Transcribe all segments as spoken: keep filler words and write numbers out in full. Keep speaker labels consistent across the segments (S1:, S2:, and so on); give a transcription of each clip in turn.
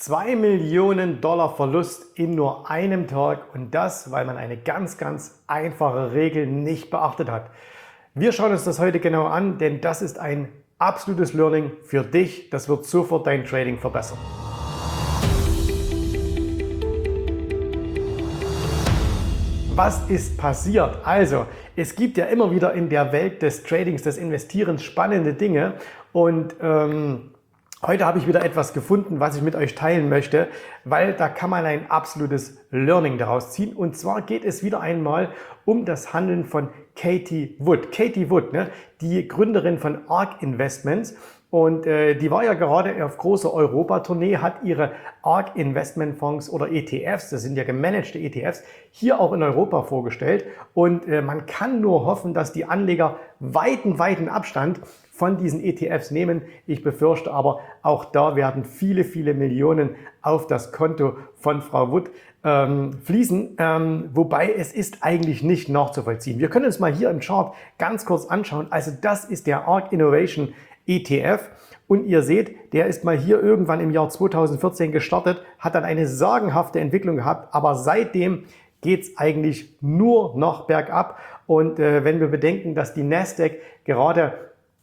S1: zwei Millionen Dollar Verlust in nur einem Tag und das, weil man eine ganz, ganz einfache Regel nicht beachtet hat. Wir schauen uns das heute genau an, denn das ist ein absolutes Learning für dich. Das wird sofort dein Trading verbessern. Was ist passiert? Also, es gibt ja immer wieder in der Welt des Tradings, des Investierens spannende Dinge und ähm, heute habe ich wieder etwas gefunden, was ich mit euch teilen möchte, weil da kann man ein absolutes Learning daraus ziehen. Und zwar geht es wieder einmal um das Handeln von Cathie Wood. Cathie Wood, ne, die Gründerin von ARK Investments. Und äh, die war ja gerade auf großer Europa-Tournee, hat ihre ARK Investment Fonds oder E T Fs, das sind ja gemanagte E T Fs, hier auch in Europa vorgestellt. Und äh, man kann nur hoffen, dass die Anleger weiten, weiten Abstand von diesen E T Fs nehmen. Ich befürchte aber, auch da werden viele, viele Millionen auf das Konto von Frau Wood ähm, fließen. Ähm, wobei es ist eigentlich nicht nachzuvollziehen. Wir können uns mal hier im Chart ganz kurz anschauen. Also das ist der ARK Innovation E T F und ihr seht, der ist mal hier irgendwann im Jahr zweitausendvierzehn gestartet, hat dann eine sagenhafte Entwicklung gehabt, aber seitdem geht es eigentlich nur noch bergab. Und äh, wenn wir bedenken, dass die Nasdaq gerade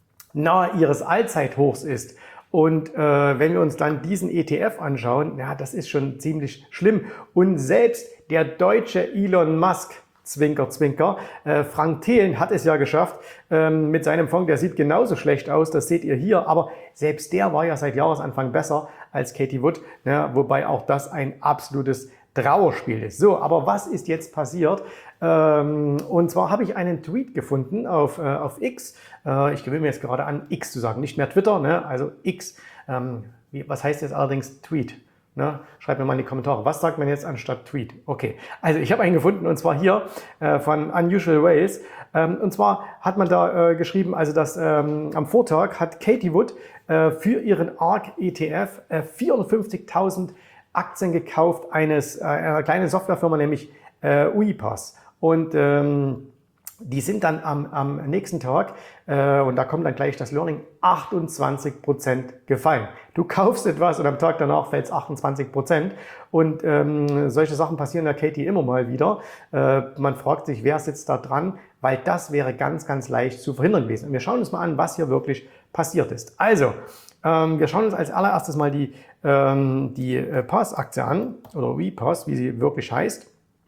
S1: nahe ihres Allzeithochs ist und äh, wenn wir uns dann diesen E T F anschauen, ja, das ist schon ziemlich schlimm. Und selbst der deutsche Elon Musk, Zwinker, Zwinker. Äh, Frank Thelen hat es ja geschafft ähm, mit seinem Fonds, der sieht genauso schlecht aus, das seht ihr hier, aber selbst der war ja seit Jahresanfang besser als Cathie Wood, ne, wobei auch das ein absolutes Trauerspiel ist. So, aber was ist jetzt passiert? Ähm, und zwar habe ich einen Tweet gefunden auf, äh, auf X, äh, ich gewöhne mir jetzt gerade an, X zu sagen, nicht mehr Twitter, ne, also X, ähm, wie, was heißt jetzt allerdings Tweet? Ne? Schreibt mir mal in die Kommentare, was sagt man jetzt anstatt Tweet? Okay, also ich habe einen gefunden und zwar hier äh, von Unusual Whales. Ähm, und zwar hat man da äh, geschrieben, also dass ähm, am Vortag hat Cathie Wood äh, für ihren ARK E T F äh, vierhundertfünfzigtausend Aktien gekauft eines äh, einer kleinen Softwarefirma, nämlich äh, UiPath. Und ähm, die sind dann am, am nächsten Tag, äh, und da kommt dann gleich das Learning, achtundzwanzig Prozent gefallen. Du kaufst etwas und am Tag danach fällt es achtundzwanzig Prozent. Und ähm, solche Sachen passieren der Cathie immer mal wieder. Äh, man fragt sich, wer sitzt da dran, weil das wäre ganz, ganz leicht zu verhindern gewesen. Und wir schauen uns mal an, was hier wirklich passiert ist. Also, ähm, wir schauen uns als allererstes mal die, ähm, die äh, Path-Aktie an, oder UiPath, wie sie wirklich heißt.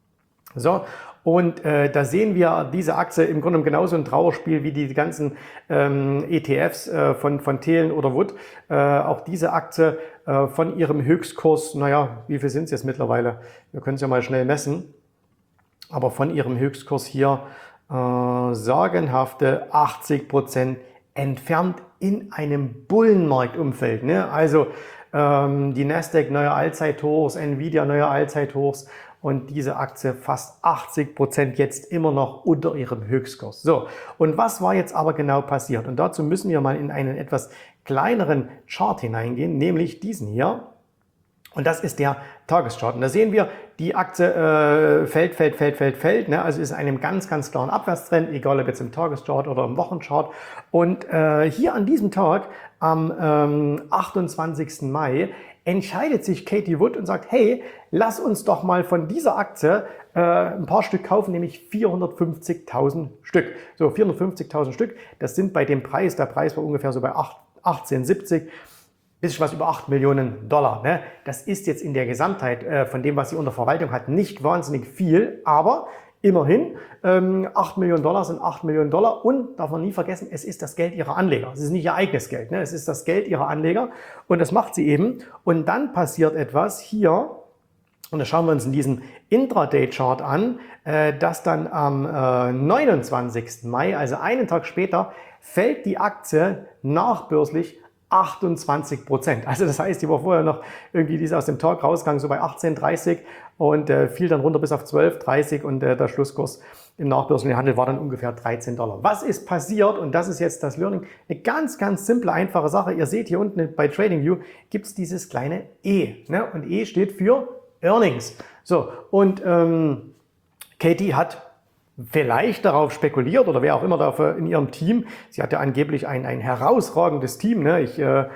S1: So. Und äh, da sehen wir diese Aktie im Grunde genauso ein Trauerspiel wie die ganzen ähm, E T Fs äh, von, von Thelen oder Wood. Äh, auch diese Aktie äh, von ihrem Höchstkurs, naja, wie viel sind es jetzt mittlerweile? Wir können es ja mal schnell messen. Aber von ihrem Höchstkurs hier äh, sagenhafte achtzig Prozent entfernt in einem Bullenmarktumfeld. Ne? Also ähm, die Nasdaq neue Allzeithochs, Nvidia neue Allzeithochs. Und diese Aktie fast achtzig Prozent jetzt immer noch unter ihrem Höchstkurs. So, und was war jetzt aber genau passiert? Und dazu müssen wir mal in einen etwas kleineren Chart hineingehen, nämlich diesen hier. Und das ist der Tageschart. Und da sehen wir, die Aktie äh, fällt, fällt, fällt, fällt, fällt. Ne? Also ist in einem ganz, ganz klaren Abwärtstrend, egal ob jetzt im Tageschart oder im Wochenchart. Und äh, hier an diesem Tag, am ähm, achtundzwanzigsten Mai, entscheidet sich Cathie Wood und sagt, hey, lass uns doch mal von dieser Aktie äh, ein paar Stück kaufen, nämlich vierhundertfünfzigtausend Stück. So, vierhundertfünfzigtausend Stück, das sind bei dem Preis, der Preis war ungefähr so bei achtzehn siebzig, bisschen was über acht Millionen Dollar. Ne? Das ist jetzt in der Gesamtheit äh, von dem, was sie unter Verwaltung hat, nicht wahnsinnig viel, aber immerhin, ähm, acht Millionen Dollar sind acht Millionen Dollar und, darf man nie vergessen, es ist das Geld ihrer Anleger. Es ist nicht ihr eigenes Geld, ne? Es ist das Geld ihrer Anleger und das macht sie eben. Und dann passiert etwas hier, und das schauen wir uns in diesem Intraday-Chart an, äh, dass dann am äh, neunundzwanzigsten Mai, also einen Tag später, fällt die Aktie nachbörslich achtundzwanzig Prozent. Also das heißt, die war vorher noch irgendwie, die ist aus dem Tag rausgegangen, so bei achtzehn dreißig und äh, fiel dann runter bis auf zwölf dreißig und äh, der Schlusskurs im nachbörslichen Handel war dann ungefähr dreizehn Dollar. Was ist passiert? Und das ist jetzt das Learning. Eine ganz, ganz simple, einfache Sache. Ihr seht hier unten bei TradingView gibt es dieses kleine E. Ne? Und E steht für Earnings. So, und ähm, Cathie hat vielleicht darauf spekuliert oder wer auch immer dafür in ihrem Team. Sie hat ja angeblich ein, ein herausragendes Team. Ne? Ich äh,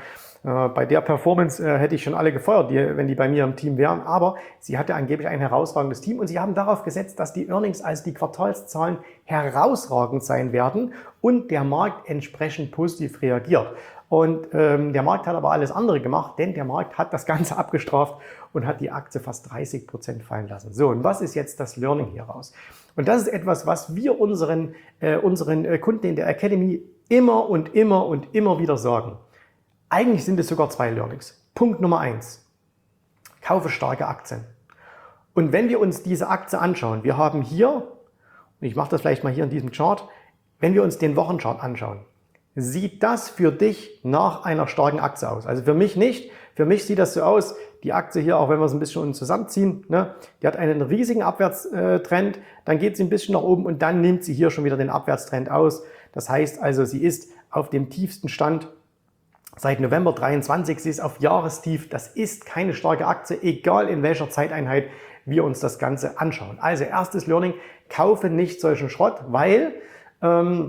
S1: Äh, bei der Performance äh, hätte ich schon alle gefeuert, die, wenn die bei mir im Team wären. Aber sie hatte angeblich ein herausragendes Team und sie haben darauf gesetzt, dass die Earnings, also die Quartalszahlen, herausragend sein werden und der Markt entsprechend positiv reagiert. Und ähm, der Markt hat aber alles andere gemacht, denn der Markt hat das Ganze abgestraft und hat die Aktie fast dreißig Prozent fallen lassen. So, und was ist jetzt das Learning hier raus? Und das ist etwas, was wir unseren, äh, unseren äh, Kunden in der Academy immer und immer und immer wieder sagen. Eigentlich sind es sogar zwei Learnings. Punkt Nummer eins. Kaufe starke Aktien. Und wenn wir uns diese Aktie anschauen, wir haben hier, und ich mache das vielleicht mal hier in diesem Chart, wenn wir uns den Wochenchart anschauen, sieht das für dich nach einer starken Aktie aus? Also für mich nicht. Für mich sieht das so aus, die Aktie hier, auch wenn wir es ein bisschen zusammenziehen, ne, die hat einen riesigen Abwärtstrend, dann geht sie ein bisschen nach oben und dann nimmt sie hier schon wieder den Abwärtstrend aus. Das heißt also, sie ist auf dem tiefsten Stand seit November dreiundzwanzig, sie ist auf Jahrestief. Das ist keine starke Aktie, egal in welcher Zeiteinheit wir uns das Ganze anschauen. Also erstes Learning, kaufe nicht solchen Schrott, weil ähm,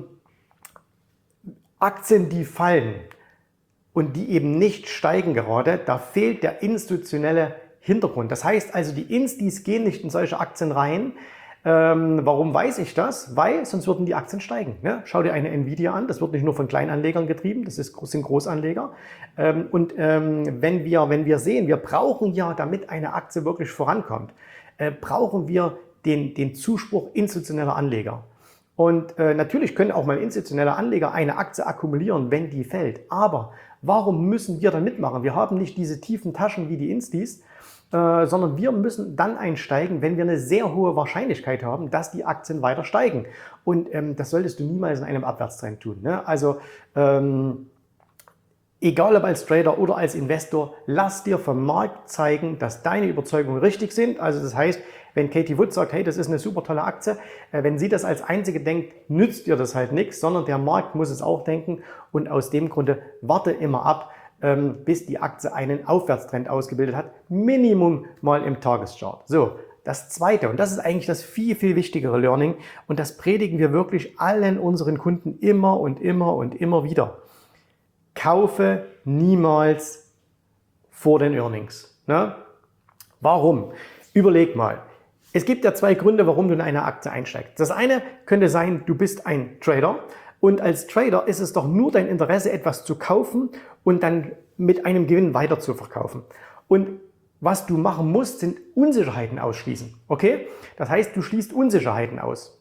S1: Aktien, die fallen und die eben nicht steigen gerade, da fehlt der institutionelle Hintergrund. Das heißt also, die Instis gehen nicht in solche Aktien rein. Ähm, warum weiß ich das? Weil sonst würden die Aktien steigen. Ne? Schau dir eine Nvidia an, das wird nicht nur von Kleinanlegern getrieben, das ist, sind Großanleger. Ähm, und ähm, wenn, wir, wenn wir sehen, wir brauchen ja, damit eine Aktie wirklich vorankommt, äh, brauchen wir den, den Zuspruch institutioneller Anleger. Und äh, natürlich können auch mal institutionelle Anleger eine Aktie akkumulieren, wenn die fällt. Aber warum müssen wir da mitmachen? Wir haben nicht diese tiefen Taschen wie die Instis, äh, sondern wir müssen dann einsteigen, wenn wir eine sehr hohe Wahrscheinlichkeit haben, dass die Aktien weiter steigen. Und ähm, das solltest du niemals in einem Abwärtstrend tun. Ne? Also ähm, egal ob als Trader oder als Investor, lass dir vom Markt zeigen, dass deine Überzeugungen richtig sind. Also das heißt, wenn Katie Wood sagt, hey, das ist eine super tolle Aktie, äh, wenn sie das als Einzige denkt, nützt dir das halt nichts, sondern der Markt muss es auch denken. Und aus dem Grunde warte immer ab, ähm, bis die Aktie einen Aufwärtstrend ausgebildet hat, Minimum mal im Tageschart. So, das Zweite, und das ist eigentlich das viel, viel wichtigere Learning, und das predigen wir wirklich allen unseren Kunden immer und immer und immer wieder. Kaufe niemals vor den Earnings. Ne? Warum? Überleg mal. Es gibt ja zwei Gründe, warum du in eine Aktie einsteigst. Das eine könnte sein, du bist ein Trader und als Trader ist es doch nur dein Interesse, etwas zu kaufen und dann mit einem Gewinn weiter zu verkaufen. Und was du machen musst, sind Unsicherheiten ausschließen. Okay? Das heißt, du schließt Unsicherheiten aus.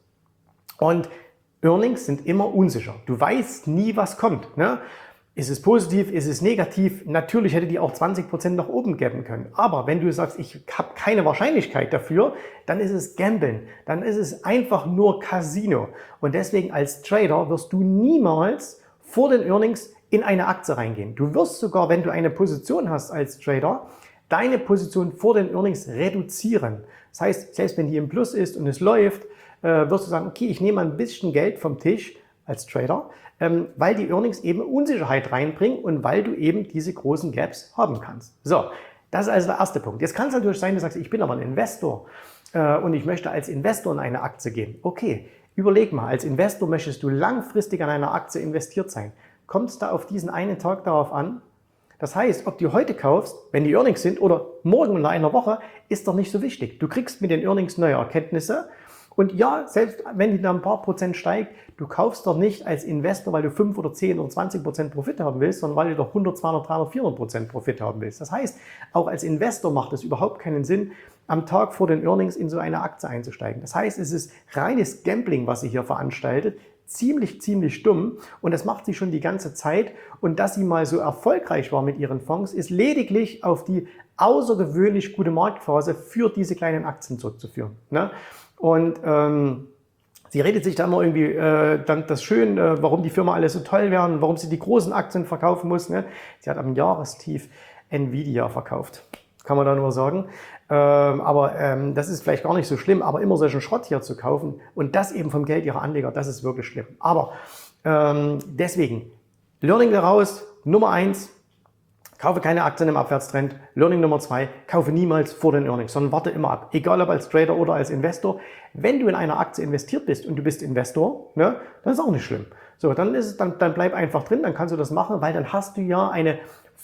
S1: Und Earnings sind immer unsicher. Du weißt nie, was kommt. Ne? Ist es positiv, ist es negativ? Natürlich hätte die auch zwanzig Prozent nach oben geben können. Aber wenn du sagst, ich habe keine Wahrscheinlichkeit dafür, dann ist es Gambeln. Dann ist es einfach nur Casino. Und deswegen als Trader wirst du niemals vor den Earnings in eine Aktie reingehen. Du wirst sogar, wenn du eine Position hast als Trader, deine Position vor den Earnings reduzieren. Das heißt, selbst wenn die im Plus ist und es läuft, äh, wirst du sagen, okay, ich nehme ein bisschen Geld vom Tisch als Trader, ähm, weil die Earnings eben Unsicherheit reinbringen und weil du eben diese großen Gaps haben kannst. So, das ist also der erste Punkt. Jetzt kann es natürlich sein, du sagst, ich bin aber ein Investor äh, und ich möchte als Investor in eine Aktie gehen. Okay, überleg mal, als Investor möchtest du langfristig an einer Aktie investiert sein. Kommt es da auf diesen einen Tag darauf an? Das heißt, ob du heute kaufst, wenn die Earnings sind, oder morgen in einer Woche, ist doch nicht so wichtig. Du kriegst mit den Earnings neue Erkenntnisse. Und ja, selbst wenn die dann ein paar Prozent steigt, du kaufst doch nicht als Investor, weil du fünf oder zehn oder zwanzig Prozent Profit haben willst, sondern weil du doch hundert, zweihundert, dreihundert, vierhundert Prozent Profit haben willst. Das heißt, auch als Investor macht es überhaupt keinen Sinn, am Tag vor den Earnings in so eine Aktie einzusteigen. Das heißt, es ist reines Gambling, was sie hier veranstaltet. Ziemlich, ziemlich dumm, und das macht sie schon die ganze Zeit, und dass sie mal so erfolgreich war mit ihren Fonds, ist lediglich auf die außergewöhnlich gute Marktphase für diese kleinen Aktien zurückzuführen. Ne? Und ähm, sie redet sich da immer irgendwie äh, dann das schön, äh, warum die Firma alles so toll werden, warum sie die großen Aktien verkaufen muss. Ne? Sie hat am Jahrestief Nvidia verkauft, kann man da nur sagen. Ähm, aber ähm, das ist vielleicht gar nicht so schlimm, aber immer solchen Schrott hier zu kaufen und das eben vom Geld ihrer Anleger, das ist wirklich schlimm. Aber ähm, deswegen, Learning daraus, Nummer eins, kaufe keine Aktien im Abwärtstrend. Learning Nummer zwei, kaufe niemals vor den Earnings, sondern warte immer ab. Egal ob als Trader oder als Investor. Wenn du in einer Aktie investiert bist und du bist Investor, ne, dann ist auch nicht schlimm. So, dann, ist es, dann, dann bleib einfach drin, dann kannst du das machen, weil dann hast du ja eine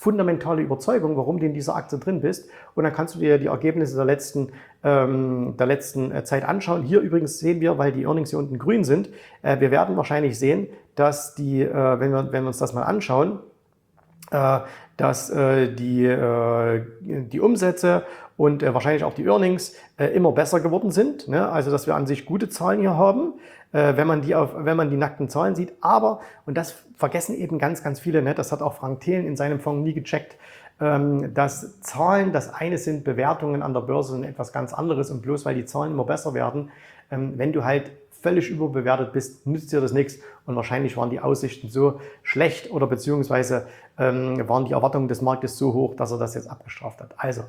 S1: fundamentale Überzeugung, warum du in dieser Aktie drin bist. Und dann kannst du dir die Ergebnisse der letzten, ähm, der letzten Zeit anschauen. Hier übrigens sehen wir, weil die Earnings hier unten grün sind, äh, wir werden wahrscheinlich sehen, dass die, äh, wenn, wir, wenn wir uns das mal anschauen, äh, dass äh, die, äh, die Umsätze und äh, wahrscheinlich auch die Earnings äh, immer besser geworden sind. Ne? Also dass wir an sich gute Zahlen hier haben, äh, wenn man die auf, wenn man die nackten Zahlen sieht. Aber, und das vergessen eben ganz, ganz viele, ne? Das hat auch Frank Thelen in seinem Fonds nie gecheckt, ähm, dass Zahlen das eine sind, Bewertungen an der Börse sind etwas ganz anderes. Und bloß weil die Zahlen immer besser werden, ähm, wenn du halt völlig überbewertet bist, nützt dir das nichts und wahrscheinlich waren die Aussichten so schlecht oder beziehungsweise ähm, waren die Erwartungen des Marktes so hoch, dass er das jetzt abgestraft hat. Also,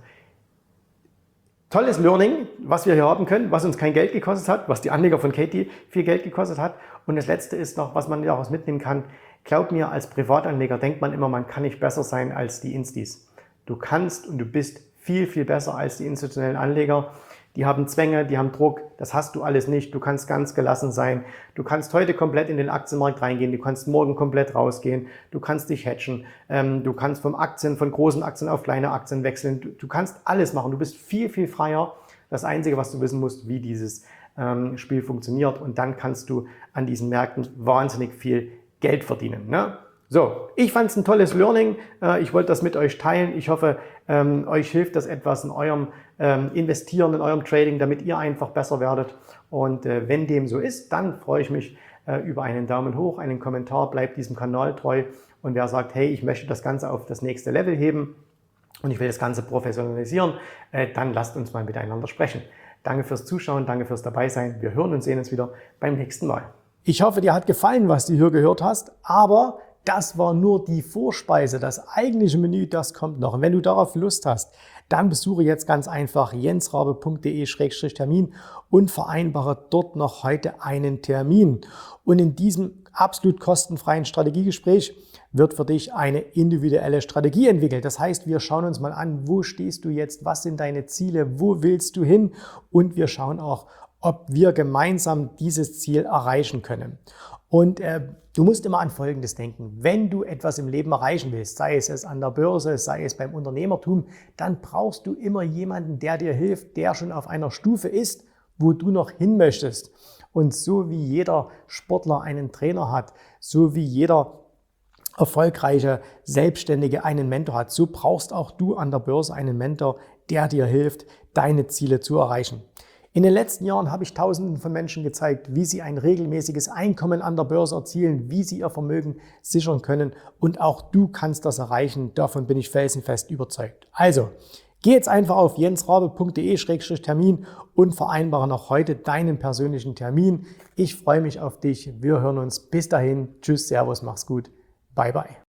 S1: tolles Learning, was wir hier haben können, was uns kein Geld gekostet hat, was die Anleger von Katie viel Geld gekostet hat. Und das Letzte ist noch, was man daraus mitnehmen kann. Glaub mir, als Privatanleger denkt man immer, man kann nicht besser sein als die Instis. Du kannst und du bist viel, viel besser als die institutionellen Anleger. Die haben Zwänge, die haben Druck, das hast du alles nicht. Du kannst ganz gelassen sein. Du kannst heute komplett in den Aktienmarkt reingehen, du kannst morgen komplett rausgehen, du kannst dich hedgen, ähm, du kannst vom Aktien, von großen Aktien auf kleine Aktien wechseln. Du, du kannst alles machen, du bist viel, viel freier. Das Einzige, was du wissen musst, wie dieses ähm, Spiel funktioniert und dann kannst du an diesen Märkten wahnsinnig viel Geld verdienen. Ne? So, ich fand es ein tolles Learning. Ich wollte das mit euch teilen. Ich hoffe, ähm, euch hilft das etwas in eurem ähm, Investieren, in eurem Trading, damit ihr einfach besser werdet. Und äh, wenn dem so ist, dann freue ich mich äh, über einen Daumen hoch, einen Kommentar, bleibt diesem Kanal treu. Und wer sagt, hey, ich möchte das Ganze auf das nächste Level heben und ich will das Ganze professionalisieren, äh, dann lasst uns mal miteinander sprechen. Danke fürs Zuschauen, danke fürs Dabeisein. Wir hören und sehen uns wieder beim nächsten Mal. Ich hoffe, dir hat gefallen, was du hier gehört hast, aber das war nur die Vorspeise. Das eigentliche Menü, das kommt noch. Und wenn du darauf Lust hast, dann besuche jetzt ganz einfach jensrabe punkt de Schrägstrich Termin und vereinbare dort noch heute einen Termin. Und in diesem absolut kostenfreien Strategiegespräch wird für dich eine individuelle Strategie entwickelt. Das heißt, wir schauen uns mal an, wo stehst du jetzt, was sind deine Ziele, wo willst du hin und wir schauen auch, ob wir gemeinsam dieses Ziel erreichen können. Und äh, du musst immer an Folgendes denken. Wenn du etwas im Leben erreichen willst, sei es es an der Börse, sei es beim Unternehmertum, dann brauchst du immer jemanden, der dir hilft, der schon auf einer Stufe ist, wo du noch hin möchtest. Und so wie jeder Sportler einen Trainer hat, so wie jeder erfolgreiche Selbstständige einen Mentor hat, so brauchst auch du an der Börse einen Mentor, der dir hilft, deine Ziele zu erreichen. In den letzten Jahren habe ich Tausenden von Menschen gezeigt, wie sie ein regelmäßiges Einkommen an der Börse erzielen, wie sie ihr Vermögen sichern können und auch du kannst das erreichen, davon bin ich felsenfest überzeugt. Also, geh jetzt einfach auf jensrabe punkt de Schrägstrich Termin und vereinbare noch heute deinen persönlichen Termin. Ich freue mich auf dich, wir hören uns, bis dahin, tschüss, servus, mach's gut, bye bye.